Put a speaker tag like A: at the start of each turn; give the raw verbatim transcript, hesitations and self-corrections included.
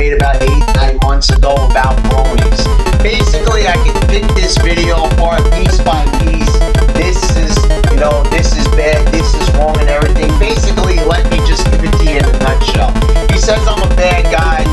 A: made about eight, nine months ago about bronies. Basically, I can pick this video apart piece by piece. This is, you know, this is bad, this is wrong and everything. Basically, let me just give it to you in a nutshell. He says I'm a bad guy.